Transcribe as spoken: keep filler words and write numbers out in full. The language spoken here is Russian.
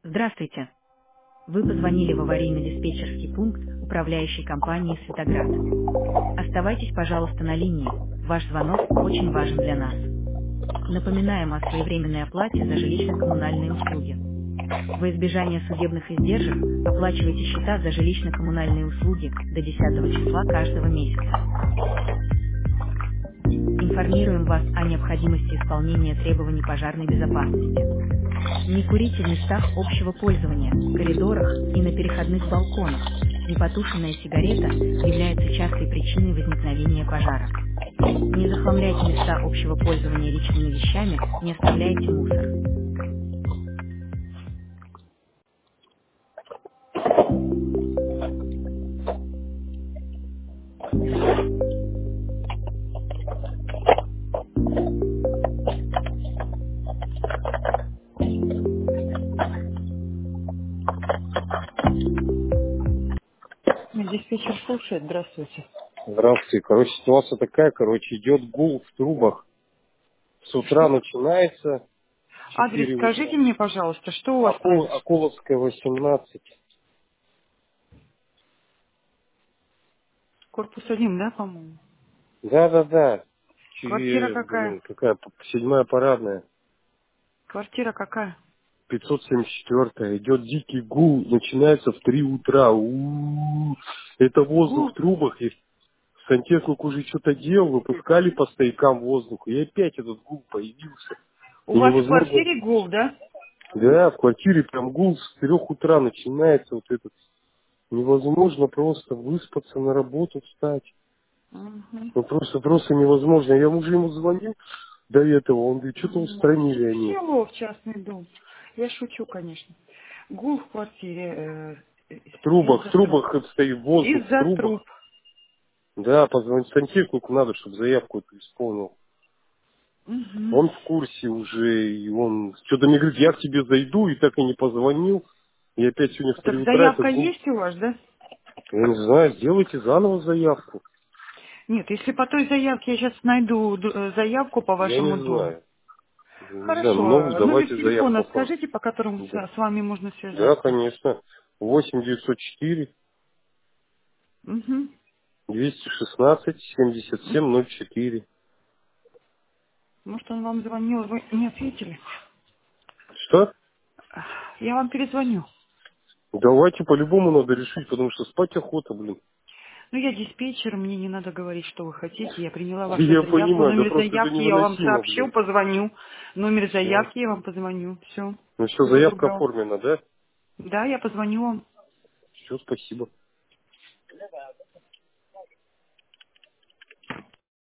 Здравствуйте. Вы позвонили в аварийно-диспетчерский пункт управляющей компании «Светоград». Оставайтесь, пожалуйста, на линии. Ваш звонок очень важен для нас. Напоминаем о своевременной оплате за жилищно-коммунальные услуги. Во избежание судебных издержек оплачивайте счета за жилищно-коммунальные услуги до десятого числа каждого месяца. Информируем вас о необходимости исполнения требований пожарной безопасности. Не курите в местах общего пользования, коридорах и на переходных балконах. Непотушенная сигарета является частой причиной возникновения пожара. Не захламляйте места общего пользования личными вещами, не оставляйте мусор. Диспетчер слушает. Здравствуйте. Здравствуйте. Короче, ситуация такая, короче, идет гул в трубах. С утра Что? начинается, в Адрес четыре утра. скажите мне, пожалуйста, что у вас Акул, произошло? Акуловская, восемнадцать. Корпус один, да, по-моему? Да-да-да. Квартира Че- какая? Блин, какая, п- седьмая парадная. Квартира какая? пятьсот семьдесят четыре. Идет дикий гул, начинается в три утра. У-у-у. Это воздух Гул. в трубах. И сантехник уже что-то делал, выпускали по стоякам воздух. И опять этот гул появился. У И вас в невозможно. квартире гул, да? Да, в квартире прям гул с трех утра начинается вот этот. Невозможно просто выспаться, на работу встать. Мгм. Ну просто, просто невозможно. Я уже ему звонил до этого, он говорит, что-то М, устранили они. Село в частный дом. Я шучу, конечно. Гул в квартире э, В трубах, в из-за труб. трубах стоит воздух, в Из-за труб. трубах. Да, позвонить сантехнику надо, чтобы заявку эту исполнил. Мгм. Он в курсе уже, и он что-то мне говорит, я к тебе зайду, и так и не позвонил. И опять сегодня в три Так утра заявка этот гул. есть у вас, да? Я не знаю, сделайте заново заявку. Нет, если по той заявке я сейчас найду д- э, заявку по Я не вашему дому. знаю. Я не знаю, Хорошо. ну а Номер давайте заявку телефона оформим. скажите, по которому с, Да. с вами можно Да, связаться. конечно. восемь девятьсот четыре Угу. двести шестнадцать семьдесят семь ноль четыре. Может, он вам звонил, вы не ответили? Что? Я вам перезвоню. Давайте по-любому надо решить, потому что спать охота, блин. Ну, я диспетчер, мне не надо говорить, что вы хотите. Я приняла вашу Я заявку. понимаю, да Номер просто это заявки я вам невыносимо, сообщу, блин. позвоню. Номер Ну, заявки я вам позвоню. Все. ну все, Всего заявка доброго. оформлена, да? Да, я позвоню вам. Все, спасибо.